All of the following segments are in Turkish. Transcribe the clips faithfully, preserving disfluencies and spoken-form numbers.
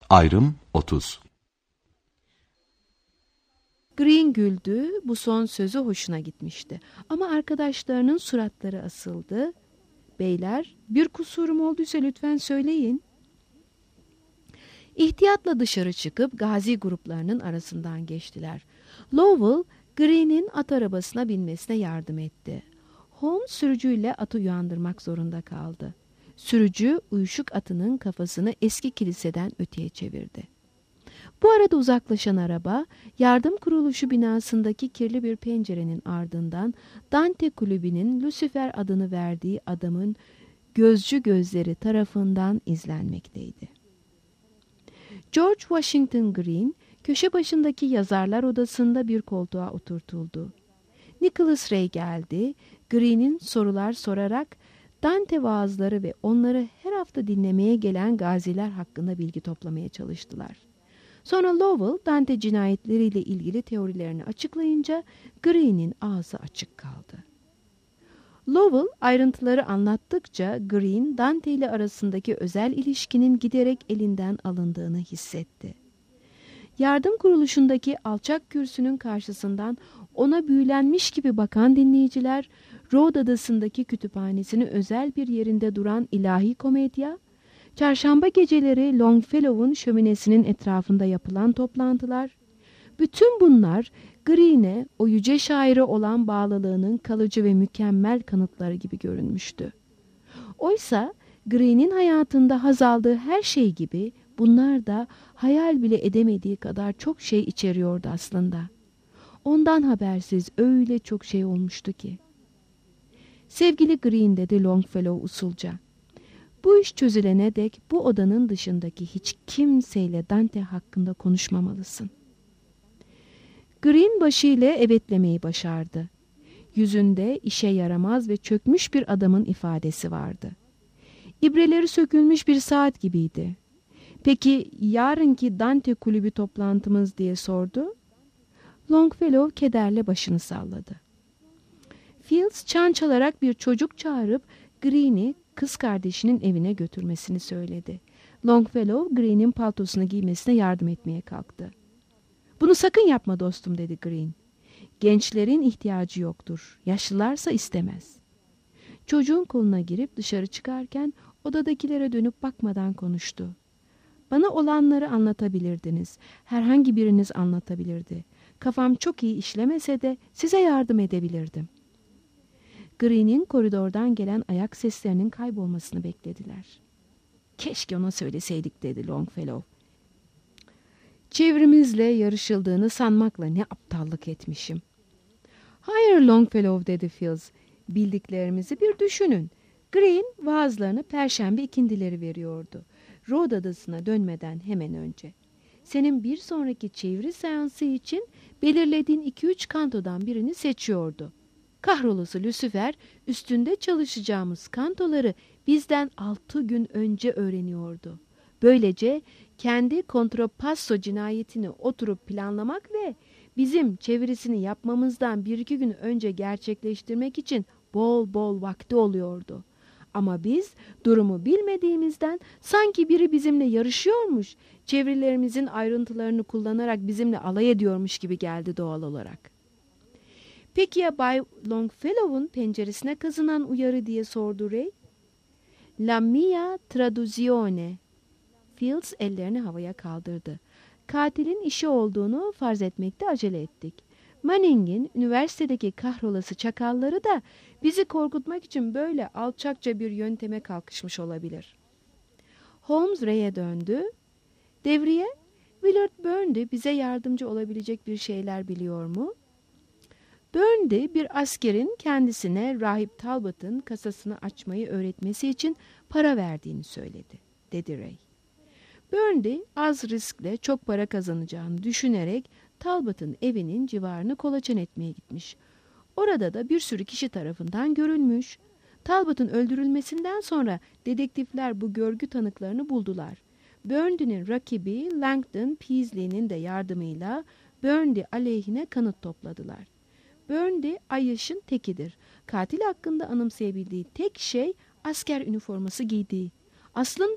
Ayrım otuz. Green güldü, bu son sözü hoşuna gitmişti. Ama arkadaşlarının suratları asıldı. Beyler, bir kusurum olduysa lütfen söyleyin. İhtiyatla dışarı çıkıp gazi gruplarının arasından geçtiler. Lowell, Green'in at arabasına binmesine yardım etti. Holmes sürücüyle atı uyandırmak zorunda kaldı. Sürücü uyuşuk atının kafasını eski kiliseden öteye çevirdi. Bu arada uzaklaşan araba, yardım kuruluşu binasındaki kirli bir pencerenin ardından Dante Kulübü'nün Lucifer adını verdiği adamın gözcü gözleri tarafından izlenmekteydi. George Washington Green, köşe başındaki yazarlar odasında bir koltuğa oturtuldu. Nicholas Ray geldi, Green'in sorular sorarak Dante vaazları ve onları her hafta dinlemeye gelen gaziler hakkında bilgi toplamaya çalıştılar. Sonra Lowell, Dante cinayetleriyle ilgili teorilerini açıklayınca Green'in ağzı açık kaldı. Lowell ayrıntıları anlattıkça Green, Dante ile arasındaki özel ilişkinin giderek elinden alındığını hissetti. Yardım kuruluşundaki alçak kürsünün karşısından ona büyülenmiş gibi bakan dinleyiciler, Rhodes Adası'ndaki kütüphanesinin özel bir yerinde duran ilahi komedya, çarşamba geceleri Longfellow'un şöminesinin etrafında yapılan toplantılar, bütün bunlar Green'e o yüce şaire olan bağlılığının kalıcı ve mükemmel kanıtları gibi görünmüştü. Oysa Green'in hayatında haz aldığı her şey gibi bunlar da hayal bile edemediği kadar çok şey içeriyordu aslında. Ondan habersiz öyle çok şey olmuştu ki. Sevgili Green, dedi Longfellow usulca. Bu iş çözülene dek bu odanın dışındaki hiç kimseyle Dante hakkında konuşmamalısın. Green başıyla evetlemeyi başardı. Yüzünde işe yaramaz ve çökmüş bir adamın ifadesi vardı. İbreleri sökülmüş bir saat gibiydi. Peki yarınki Dante kulübü toplantımız diye sordu. Longfellow kederle başını salladı. Fields çan çalarak bir çocuk çağırıp Green'i kız kardeşinin evine götürmesini söyledi. Longfellow Green'in paltosunu giymesine yardım etmeye kalktı. Bunu sakın yapma dostum, dedi Green. Gençlerin ihtiyacı yoktur. Yaşlılarsa istemez. Çocuğun koluna girip dışarı çıkarken odadakilere dönüp bakmadan konuştu. Bana olanları anlatabilirdiniz. Herhangi biriniz anlatabilirdi. Kafam çok iyi işlemese de size yardım edebilirdim. Green'in koridordan gelen ayak seslerinin kaybolmasını beklediler. Keşke ona söyleseydik, dedi Longfellow. Çevremizle yarışıldığını sanmakla ne aptallık etmişim. Hayır Longfellow, dedi Fields. Bildiklerimizi bir düşünün. Green vaazlarını perşembe ikindileri veriyordu. Rhodes Adası'na dönmeden hemen önce. Senin bir sonraki çeviri seansı için belirlediğin iki üç kantodan birini seçiyordu. Kahrolası Lucifer üstünde çalışacağımız kantoları bizden altı gün önce öğreniyordu. Böylece kendi kontrapasso cinayetini oturup planlamak ve bizim çevirisini yapmamızdan bir iki gün önce gerçekleştirmek için bol bol vakti oluyordu. Ama biz durumu bilmediğimizden sanki biri bizimle yarışıyormuş, çevirilerimizin ayrıntılarını kullanarak bizimle alay ediyormuş gibi geldi doğal olarak. Peki ya Bay Longfellow'un penceresine kazınan uyarı, diye sordu Ray. La mia traduzione. Fields ellerini havaya kaldırdı. Katilin işi olduğunu farz etmekte acele ettik. Manning'in üniversitedeki kahrolası çakalları da bizi korkutmak için böyle alçakça bir yönteme kalkışmış olabilir. Holmes Ray'e döndü. Devriye, Willard Burndy bize yardımcı olabilecek bir şeyler biliyor mu? Burndy bir askerin kendisine Rahip Talbot'ın kasasını açmayı öğretmesi için para verdiğini söyledi, dedi Ray. Burndy az riskle çok para kazanacağını düşünerek Talbot'ın evinin civarını kolaçan etmeye gitmiş. Orada da bir sürü kişi tarafından görülmüş. Talbot'un öldürülmesinden sonra dedektifler bu görgü tanıklarını buldular. Burndy'nin rakibi Langdon Peasley'nin de yardımıyla Burndy aleyhine kanıt topladılar. Burndy Ayyaş'ın tekidir. Katil hakkında anımsayabildiği tek şey asker üniforması giydiği. Aslında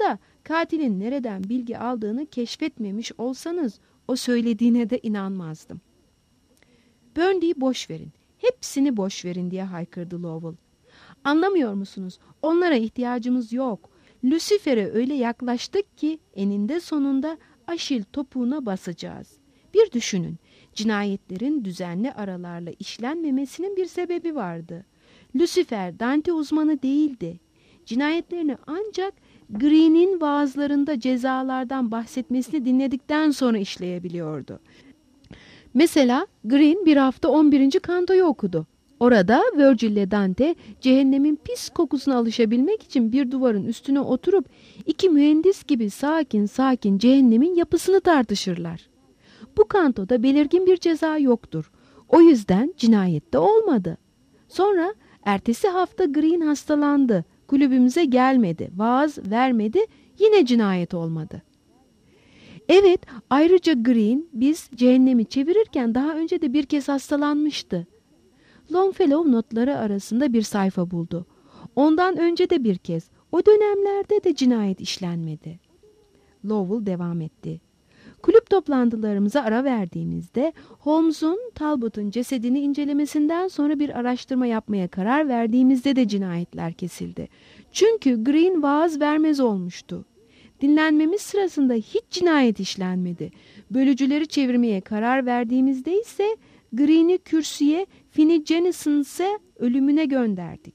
Katilin nereden bilgi aldığını keşfetmemiş olsanız o söylediğine de inanmazdım. Burnley'i boş verin, hepsini boş verin diye haykırdı Lowell. Anlamıyor musunuz? Onlara ihtiyacımız yok. Lucifer'e öyle yaklaştık ki eninde sonunda Aşil topuğuna basacağız. Bir düşünün, cinayetlerin düzenli aralarla işlenmemesinin bir sebebi vardı. Lucifer Dante uzmanı değildi. Cinayetlerini ancak Green'in vaazlarında cezalardan bahsetmesini dinledikten sonra işleyebiliyordu. Mesela Green bir hafta on birinci kantoyu okudu. Orada Virgil ile Dante cehennemin pis kokusuna alışabilmek için bir duvarın üstüne oturup iki mühendis gibi sakin sakin cehennemin yapısını tartışırlar. Bu kantoda belirgin bir ceza yoktur. O yüzden cinayet de olmadı. Sonra ertesi hafta Green hastalandı. Kulübümüze gelmedi, vaaz vermedi, yine cinayet olmadı. Evet, ayrıca Green biz cehennemi çevirirken daha önce de bir kez hastalanmıştı. Longfellow notları arasında bir sayfa buldu. Ondan önce de bir kez, o dönemlerde de cinayet işlenmedi. Lowell devam etti. Kulüp toplantılarımıza ara verdiğimizde Holmes'un Talbot'un cesedini incelemesinden sonra bir araştırma yapmaya karar verdiğimizde de cinayetler kesildi. Çünkü Green vaaz vermez olmuştu. Dinlenmemiz sırasında hiç cinayet işlenmedi. Bölücüleri çevirmeye karar verdiğimizde ise Green'i kürsüye, Finney Jennison'se ölümüne gönderdik.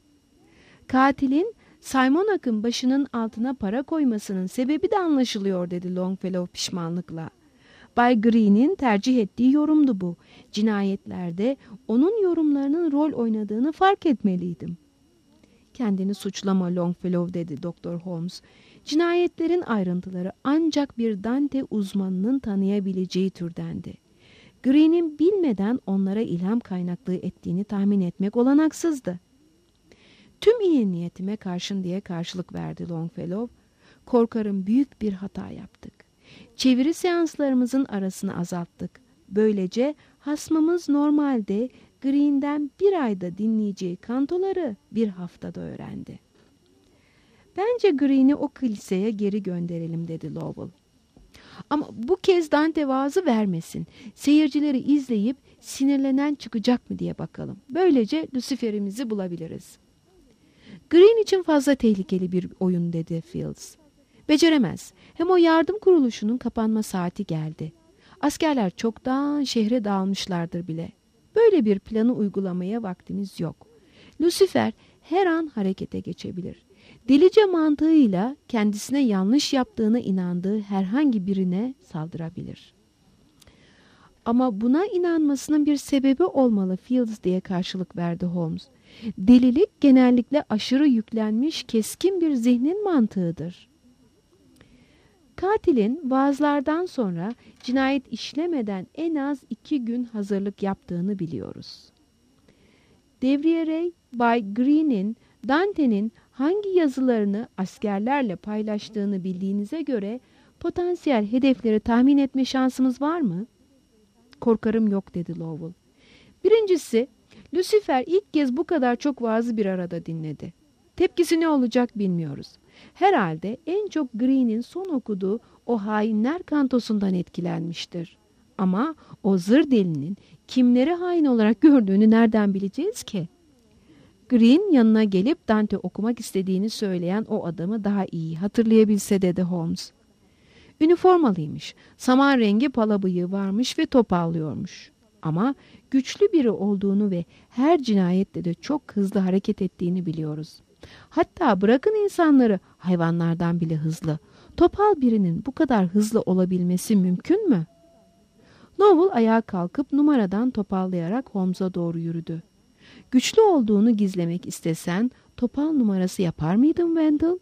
Katilin Simonak'ın başının altına para koymasının sebebi de anlaşılıyor dedi Longfellow pişmanlıkla. Bay Green'in tercih ettiği yorumdu bu. Cinayetlerde onun yorumlarının rol oynadığını fark etmeliydim. Kendini suçlama Longfellow dedi Doktor Holmes. Cinayetlerin ayrıntıları ancak bir Dante uzmanının tanıyabileceği türdendi. Green'in bilmeden onlara ilham kaynaklığı ettiğini tahmin etmek olanaksızdı. Tüm iyi niyetime karşın diye karşılık verdi Longfellow. Korkarım büyük bir hata yaptık. Çeviri seanslarımızın arasını azalttık. Böylece hasmımız normalde Green'den bir ayda dinleyeceği kantoları bir haftada öğrendi. Bence Green'i o kiliseye geri gönderelim dedi Lowell. Ama bu kez Dante vaazı vermesin. Seyircileri izleyip sinirlenen çıkacak mı diye bakalım. Böylece Lucifer'imizi bulabiliriz. Green için fazla tehlikeli bir oyun dedi Fields. Beceremez. Hem o yardım kuruluşunun kapanma saati geldi. Askerler çoktan şehre dağılmışlardır bile. Böyle bir planı uygulamaya vaktimiz yok. Lucifer her an harekete geçebilir. Delice mantığıyla kendisine yanlış yaptığına inandığı herhangi birine saldırabilir. Ama buna inanmasının bir sebebi olmalı Fields diye karşılık verdi Holmes. Delilik genellikle aşırı yüklenmiş keskin bir zihnin mantığıdır. Katilin vaazlardan sonra cinayet işlemeden en az iki gün hazırlık yaptığını biliyoruz. Devriye Ray, Bay Green'in Dante'nin hangi yazılarını askerlerle paylaştığını bildiğinize göre potansiyel hedefleri tahmin etme şansımız var mı? Korkarım yok dedi Lowell. Birincisi, Lucifer ilk kez bu kadar çok vaazı bir arada dinledi. Tepkisi ne olacak bilmiyoruz. Herhalde en çok Green'in son okuduğu o hainler kantosundan etkilenmiştir. Ama o zır delinin kimleri hain olarak gördüğünü nereden bileceğiz ki? Green yanına gelip Dante okumak istediğini söyleyen o adamı daha iyi hatırlayabilse dedi Holmes. Üniformalıymış, saman rengi pala bıyığı varmış ve topallıyormuş. Ama güçlü biri olduğunu ve her cinayette de çok hızlı hareket ettiğini biliyoruz. Hatta bırakın insanları, hayvanlardan bile hızlı. Topal birinin bu kadar hızlı olabilmesi mümkün mü? Lowell ayağa kalkıp numaradan topallayarak Holmes'a doğru yürüdü. Güçlü olduğunu gizlemek istesen topal numarası yapar mıydın Wendell?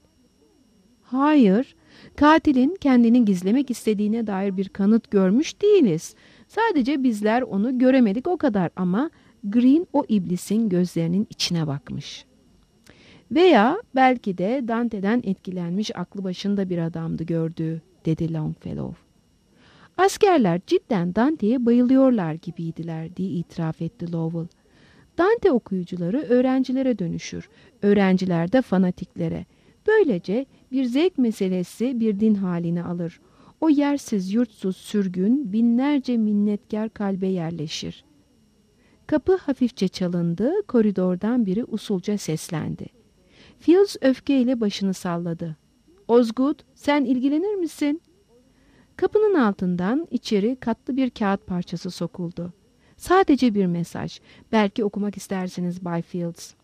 Hayır, katilin kendini gizlemek istediğine dair bir kanıt görmüş değiliz. Sadece bizler onu göremedik o kadar ama Green o iblisin gözlerinin içine bakmış. Veya belki de Dante'den etkilenmiş aklı başında bir adamdı gördüğü, dedi Longfellow. Askerler cidden Dante'ye bayılıyorlar gibiydiler diye itiraf etti Lowell. Dante okuyucuları öğrencilere dönüşür, öğrenciler de fanatiklere. Böylece bir zevk meselesi bir din haline alır. O yersiz yurtsuz sürgün binlerce minnetkar kalbe yerleşir. Kapı hafifçe çalındı, koridordan biri usulca seslendi. Fields öfkeyle başını salladı. "Osgood, sen ilgilenir misin?" Kapının altından içeri katlı bir kağıt parçası sokuldu. Sadece bir mesaj. "Belki okumak istersiniz Bay Fields."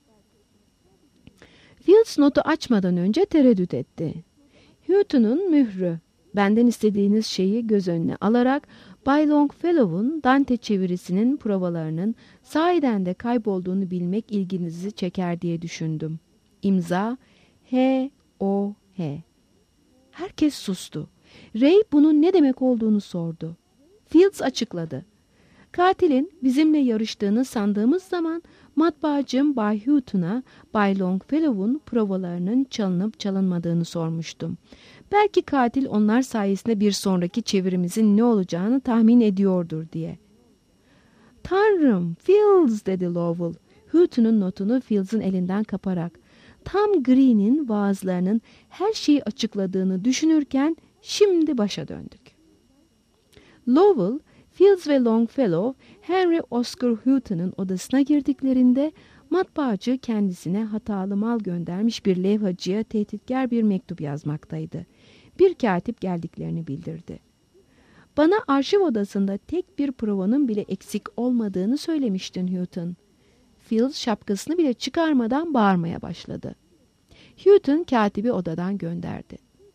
Fields notu açmadan önce tereddüt etti. Houghton'un mührü. Benden istediğiniz şeyi göz önüne alarak Bay Longfellow'un Dante çevirisinin provalarının sahiden de kaybolduğunu bilmek ilginizi çeker diye düşündüm. İmza H O H. Herkes sustu. Ray bunun ne demek olduğunu sordu. Fields açıkladı. "Katilin bizimle yarıştığını sandığımız zaman matbaacım Bay Houghton'a Bay Longfellow'un provalarının çalınıp çalınmadığını sormuştum. Belki katil onlar sayesinde bir sonraki çevirimizin ne olacağını tahmin ediyordur diye." "Tanrım, Fields," dedi Lowell, Houghton'un notunu Fields'ın elinden kaparak. Tam Green'in vaazlarının her şeyi açıkladığını düşünürken şimdi başa döndük. Lowell, Fields ve Longfellow, Henry Oscar Houghton'un odasına girdiklerinde matbaacı kendisine hatalı mal göndermiş bir levhacıya tehditkar bir mektup yazmaktaydı. Bir katip geldiklerini bildirdi. "Bana arşiv odasında tek bir provanın bile eksik olmadığını söylemiştin Houghton." Fields şapkasını bile çıkarmadan bağırmaya başladı. Houghton katibi odadan gönderdi.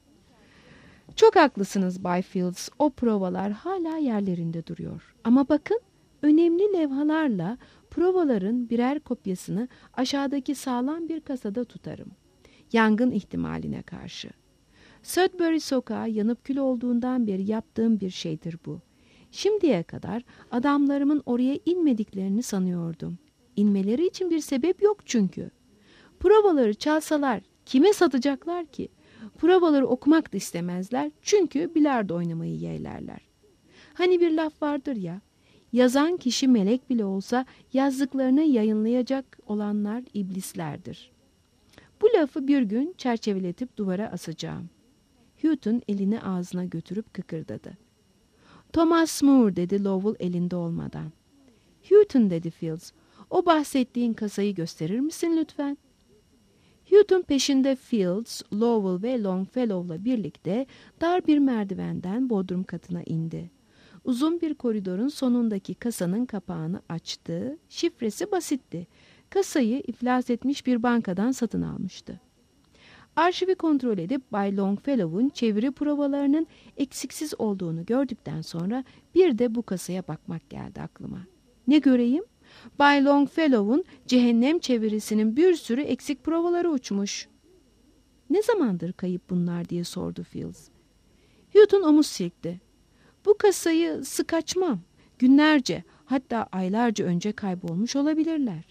"Çok haklısınız Bay Fields, o provalar hala yerlerinde duruyor. Ama bakın, önemli levhalarla provaların birer kopyasını aşağıdaki sağlam bir kasada tutarım. Yangın ihtimaline karşı. Sudbury sokağı yanıp kül olduğundan beri yaptığım bir şeydir bu. Şimdiye kadar adamlarımın oraya inmediklerini sanıyordum. İnmeleri için bir sebep yok çünkü. Provaları çalsalar kime satacaklar ki? Provaları okumak da istemezler çünkü bilardo oynamayı yeğlerler. Hani bir laf vardır ya, yazan kişi melek bile olsa yazdıklarını yayınlayacak olanlar iblislerdir. Bu lafı bir gün çerçeveletip duvara asacağım." Houghton elini ağzına götürüp kıkırdadı. "Thomas Moore," dedi Lowell elinde olmadan. "Houghton," dedi Fields, "o bahsettiğin kasayı gösterir misin lütfen?" Houghton peşinde Fields, Lowell ve Longfellow'la birlikte dar bir merdivenden bodrum katına indi. Uzun bir koridorun sonundaki kasanın kapağını açtı. Şifresi basitti. Kasayı iflas etmiş bir bankadan satın almıştı. Arşivi kontrol edip Bay Longfellow'un çeviri provalarının eksiksiz olduğunu gördükten sonra bir de bu kasaya bakmak geldi aklıma. Ne göreyim? Bay Longfellow'un cehennem çevirisinin bir sürü eksik provaları uçmuş. "Ne zamandır kayıp bunlar?" diye sordu Fields. Houghton omuz silkti. "Bu kasayı sık açmam. Günlerce, hatta aylarca önce kaybolmuş olabilirler."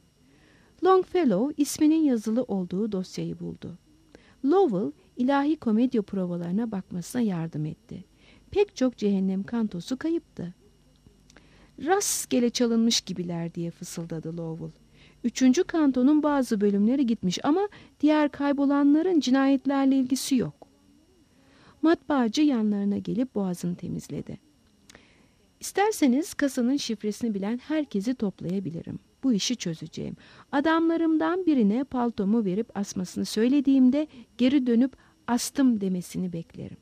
Longfellow isminin yazılı olduğu dosyayı buldu. Lowell ilahi komedya provalarına bakmasına yardım etti. Pek çok cehennem kantosu kayıptı. "Rastgele çalınmış gibiler," diye fısıldadı Lowell. "Üçüncü kantonun bazı bölümleri gitmiş ama diğer kaybolanların cinayetlerle ilgisi yok." Matbaacı yanlarına gelip boğazını temizledi. "İsterseniz kasanın şifresini bilen herkesi toplayabilirim. Bu işi çözeceğim. Adamlarımdan birine paltomu verip asmasını söylediğimde geri dönüp astım demesini beklerim."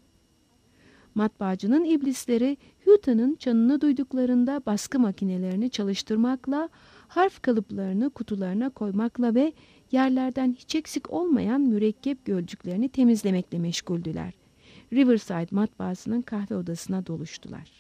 Matbaacının iblisleri Houghton'un çanını duyduklarında baskı makinelerini çalıştırmakla, harf kalıplarını kutularına koymakla ve yerlerden hiç eksik olmayan mürekkep gölcüklerini temizlemekle meşguldüler. Riverside matbaasının kahve odasına doluştular.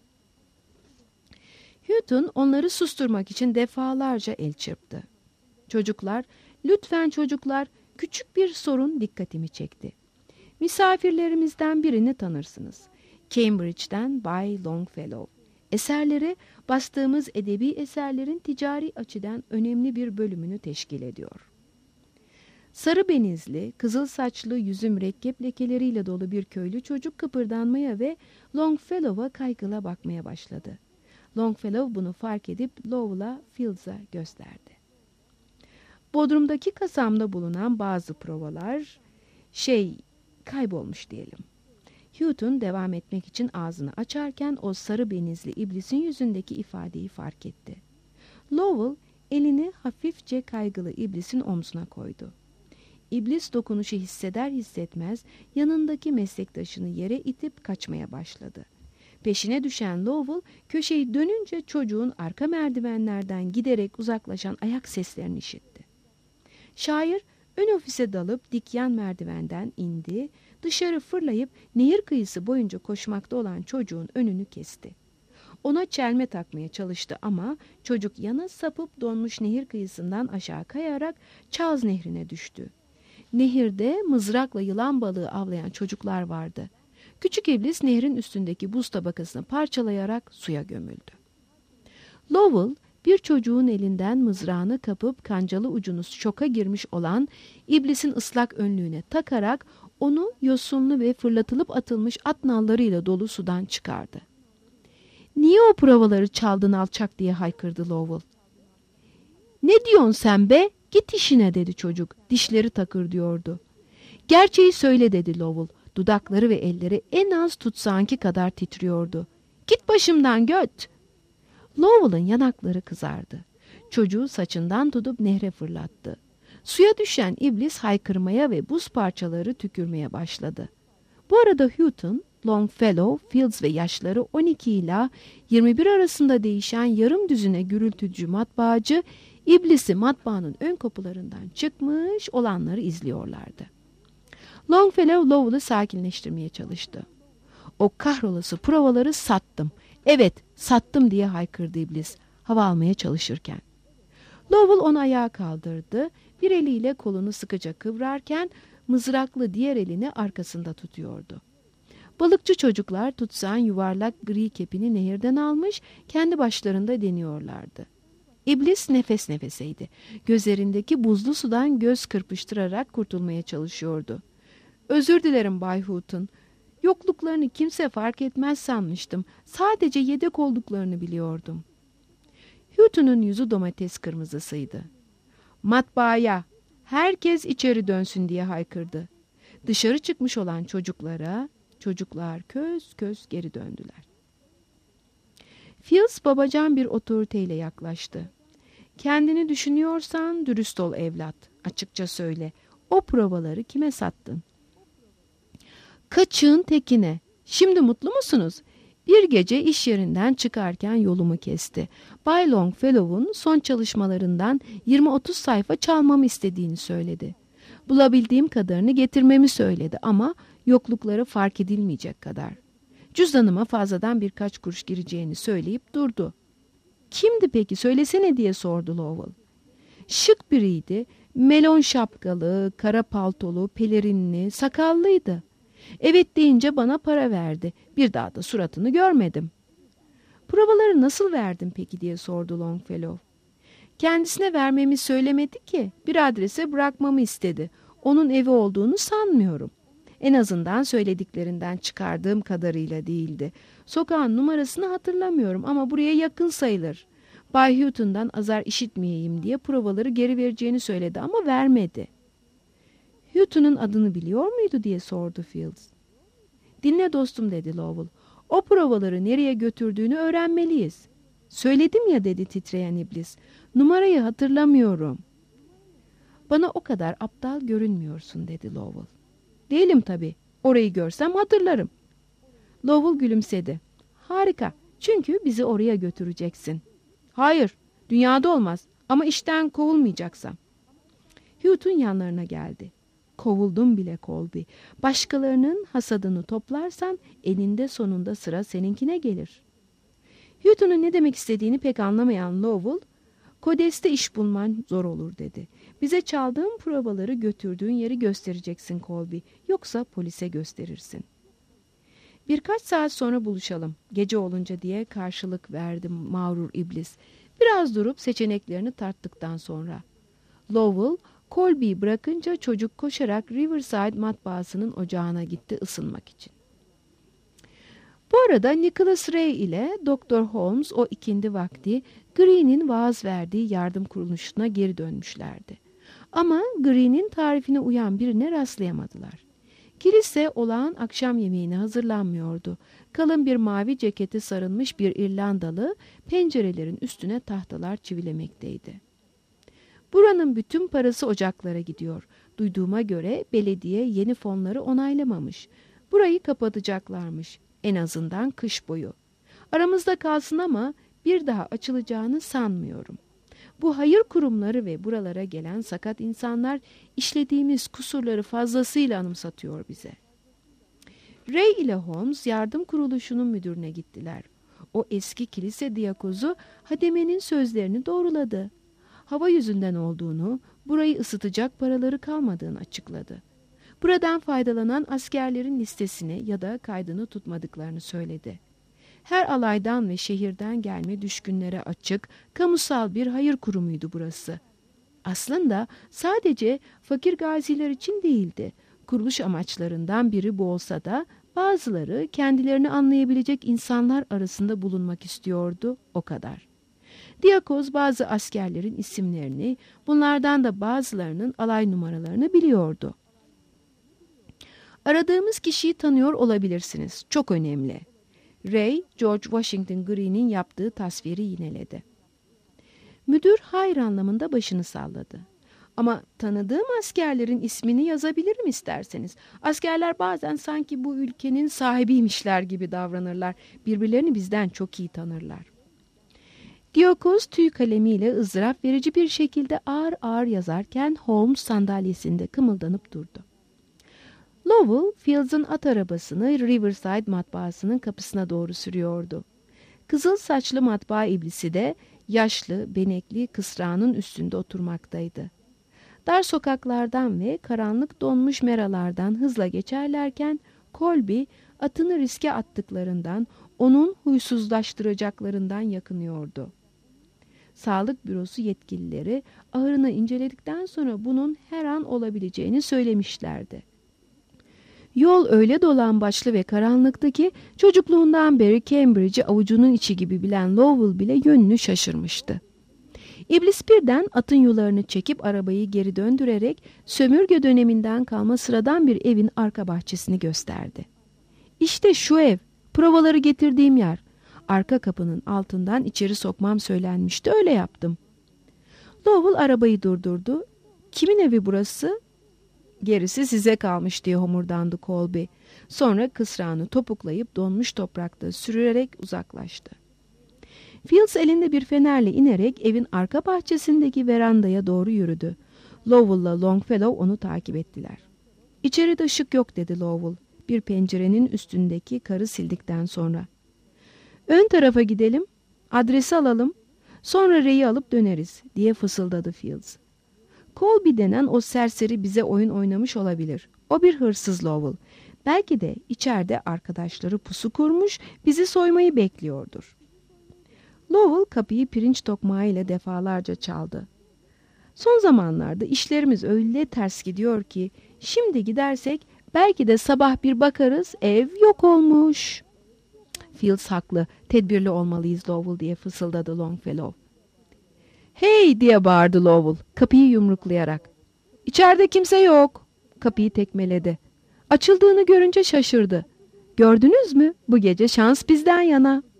Houghton onları susturmak için defalarca el çırptı. "Çocuklar, lütfen çocuklar, küçük bir sorun dikkatimi çekti. Misafirlerimizden birini tanırsınız. Cambridge'den Bay Longfellow. Eserleri bastığımız edebi eserlerin ticari açıdan önemli bir bölümünü teşkil ediyor. Sarı benizli, kızıl saçlı yüzü mürekkep lekeleriyle dolu bir köylü çocuk kıpırdanmaya ve Longfellow'a kaygıyla bakmaya başladı. Longfellow bunu fark edip Lowell'a, Fields'a gösterdi. Bodrum'daki kasamda bulunan bazı provalar, Şey, kaybolmuş diyelim. Houghton devam etmek için ağzını açarken o sarı benizli iblisin yüzündeki ifadeyi fark etti. Lowell elini hafifçe kaygılı iblisin omzuna koydu. İblis dokunuşu hisseder hissetmez yanındaki meslektaşını yere itip kaçmaya başladı. Peşine düşen Lowell köşeyi dönünce çocuğun arka merdivenlerden giderek uzaklaşan ayak seslerini işitti. Şair ön ofise dalıp dik yan merdivenden indi, dışarı fırlayıp nehir kıyısı boyunca koşmakta olan çocuğun önünü kesti. Ona çelme takmaya çalıştı ama çocuk yana sapıp donmuş nehir kıyısından aşağı kayarak Charles Nehri'ne düştü. Nehirde mızrakla yılan balığı avlayan çocuklar vardı. Küçük iblis nehrin üstündeki buz tabakasını parçalayarak suya gömüldü. Lowell bir çocuğun elinden mızrağını kapıp kancalı ucunu şoka girmiş olan iblisin ıslak önlüğüne takarak onu yosunlu ve fırlatılıp atılmış at nallarıyla dolu sudan çıkardı. "Niye o provaları çaldın alçak?" diye haykırdı Lowell. "Ne diyorsun sen be? Git işine," dedi çocuk. Dişleri takır diyordu. "Gerçeği söyle," dedi Lowell. Dudakları ve elleri en az tutsağınki kadar titriyordu. "Git başımdan göt!" Lowell'ın yanakları kızardı. Çocuğu saçından tutup nehre fırlattı. Suya düşen iblis haykırmaya ve buz parçaları tükürmeye başladı. Bu arada Houghton, Longfellow, Fields ve yaşları on iki ila yirmi bir arasında değişen yarım düzine gürültücü matbaacı, iblisi matbaanın ön kapılarından çıkmış olanları izliyorlardı. Longfellow Lowell'ı sakinleştirmeye çalıştı. "O kahrolası provaları sattım. Evet, sattım," diye haykırdı iblis hava almaya çalışırken. Lowell onu ayağa kaldırdı. Bir eliyle kolunu sıkıca kıvrarken mızraklı diğer elini arkasında tutuyordu. Balıkçı çocuklar tutsağın yuvarlak gri kepini nehirden almış, kendi başlarında deniyorlardı. İblis nefes nefeseydi. Gözlerindeki buzlu sudan göz kırpıştırarak kurtulmaya çalışıyordu. "Özür dilerim Bay Houghton. Yokluklarını kimse fark etmez sanmıştım. Sadece yedek olduklarını biliyordum." Houghton'un yüzü domates kırmızısıydı. "Matbaaya, herkes içeri dönsün," diye haykırdı. Dışarı çıkmış olan çocuklara, çocuklar köz köz geri döndüler. Fields babacan bir otoriteyle yaklaştı. "Kendini düşünüyorsan dürüst ol evlat. Açıkça söyle. O provaları kime sattın?" "Kaçığın tekine. Şimdi mutlu musunuz?" Bir gece iş yerinden çıkarken yolumu kesti. Bay Longfellow'un son çalışmalarından yirmi otuz sayfa çalmamı istediğini söyledi. Bulabildiğim kadarını getirmemi söyledi ama yoklukları fark edilmeyecek kadar. Cüzdanıma fazladan birkaç kuruş gireceğini söyleyip durdu. "Kimdi peki, söylesene," diye sordu Lowell. "Şık biriydi. Melon şapkalı, kara paltolu, pelerinli, sakallıydı. Evet deyince bana para verdi. Bir daha da suratını görmedim." "Provaları nasıl verdin peki?" diye sordu Longfellow. "Kendisine vermemi söylemedi ki. Bir adrese bırakmamı istedi. Onun evi olduğunu sanmıyorum. En azından söylediklerinden çıkardığım kadarıyla değildi. Sokağın numarasını hatırlamıyorum ama buraya yakın sayılır. Bay Houghton'dan azar işitmeyeyim diye provaları geri vereceğini söyledi ama vermedi." "Houghton'un adını biliyor muydu?" diye sordu Fields. "Dinle dostum," dedi Lowell. "O provaları nereye götürdüğünü öğrenmeliyiz." "Söyledim ya," dedi titreyen iblis. "Numarayı hatırlamıyorum." "Bana o kadar aptal görünmüyorsun," dedi Lowell. "Değilim tabii. Orayı görsem hatırlarım." Lowell gülümsedi. "Harika. Çünkü bizi oraya götüreceksin." "Hayır. Dünyada olmaz. Ama işten kovulmayacaksam." Houghton yanlarına geldi. "Kovuldum bile Colby. Başkalarının hasadını toplarsan elinde sonunda sıra seninkine gelir." Houghton'un ne demek istediğini pek anlamayan Lowell, "Kodeste iş bulman zor olur," dedi. "Bize çaldığın provaları götürdüğün yeri göstereceksin Colby. Yoksa polise gösterirsin." "Birkaç saat sonra buluşalım. Gece olunca," diye karşılık verdi mağrur iblis. Biraz durup seçeneklerini tarttıktan sonra. Lowell, Colby'yi bırakınca çocuk koşarak Riverside matbaasının ocağına gitti ısınmak için. Bu arada Nicholas Ray ile Doktor Holmes o ikindi vakti Green'in vaaz verdiği yardım kuruluşuna geri dönmüşlerdi. Ama Green'in tarifine uyan birine rastlayamadılar. Kilise olağan akşam yemeğine hazırlanmıyordu. Kalın bir mavi ceketi sarılmış bir İrlandalı pencerelerin üstüne tahtalar çivilemekteydi. Buranın bütün parası ocaklara gidiyor. Duyduğuma göre belediye yeni fonları onaylamamış. Burayı kapatacaklarmış. En azından kış boyu. Aramızda kalsın ama bir daha açılacağını sanmıyorum. Bu hayır kurumları ve buralara gelen sakat insanlar işlediğimiz kusurları fazlasıyla anımsatıyor bize. Ray ile Holmes yardım kuruluşunun müdürüne gittiler. O eski kilise diyakozu hademenin sözlerini doğruladı. Hava yüzünden olduğunu, burayı ısıtacak paraları kalmadığını açıkladı. Buradan faydalanan askerlerin listesini ya da kaydını tutmadıklarını söyledi. Her alaydan ve şehirden gelme düşkünlere açık, kamusal bir hayır kurumuydu burası. Aslında sadece fakir gaziler için değildi. Kuruluş amaçlarından biri bu olsa da bazıları kendilerini anlayabilecek insanlar arasında bulunmak istiyordu, o kadar. Diyakoz bazı askerlerin isimlerini, bunlardan da bazılarının alay numaralarını biliyordu. Aradığımız kişiyi tanıyor olabilirsiniz. Çok önemli. Ray, George Washington Green'in yaptığı tasviri yineledi. Müdür hayır anlamında başını salladı. Ama tanıdığım askerlerin ismini yazabilirim isterseniz. Askerler bazen sanki bu ülkenin sahibiymişler gibi davranırlar. Birbirlerini bizden çok iyi tanırlar. Diyakoz tüy kalemiyle ızdırap verici bir şekilde ağır ağır yazarken Holmes sandalyesinde kımıldanıp durdu. Lowell, Fields'ın at arabasını Riverside matbaasının kapısına doğru sürüyordu. Kızıl saçlı matbaa iblisi de yaşlı, benekli kısrağının üstünde oturmaktaydı. Dar sokaklardan ve karanlık donmuş meralardan hızla geçerlerken Colby atını riske attıklarından, onun huysuzlaştıracaklarından yakınıyordu. Sağlık bürosu yetkilileri ahırını inceledikten sonra bunun her an olabileceğini söylemişlerdi. Yol öyle dolambaçlı ve karanlıktı ki çocukluğundan beri Cambridge'i avucunun içi gibi bilen Lowell bile yönünü şaşırmıştı. İblis birden atın yularını çekip arabayı geri döndürerek sömürge döneminden kalma sıradan bir evin arka bahçesini gösterdi. İşte şu ev, provaları getirdiğim yer. Arka kapının altından içeri sokmam söylenmişti, öyle yaptım. Lowell arabayı durdurdu. Kimin evi burası? Gerisi size kalmış diye homurdandı Colby. Sonra kısrağını topuklayıp donmuş toprakta sürerek uzaklaştı. Fields elinde bir fenerle inerek evin arka bahçesindeki verandaya doğru yürüdü. Lowell'la Longfellow onu takip ettiler. İçeride ışık yok dedi Lowell, bir pencerenin üstündeki karı sildikten sonra. Ön tarafa gidelim, adresi alalım, sonra Ray'i alıp döneriz diye fısıldadı Fields. Colby denen o serseri bize oyun oynamış olabilir. O bir hırsız Lowell. Belki de içeride arkadaşları pusu kurmuş, bizi soymayı bekliyordur. Lowell kapıyı pirinç tokmağıyla defalarca çaldı. Son zamanlarda işlerimiz öyle ters gidiyor ki şimdi gidersek belki de sabah bir bakarız ev yok olmuş. Fields haklı, tedbirli olmalıyız Lowell diye fısıldadı Longfellow. Hey diye bağırdı Lowell kapıyı yumruklayarak. İçeride kimse yok. Kapıyı tekmeledi. Açıldığını görünce şaşırdı. Gördünüz mü? Bu gece şans bizden yana.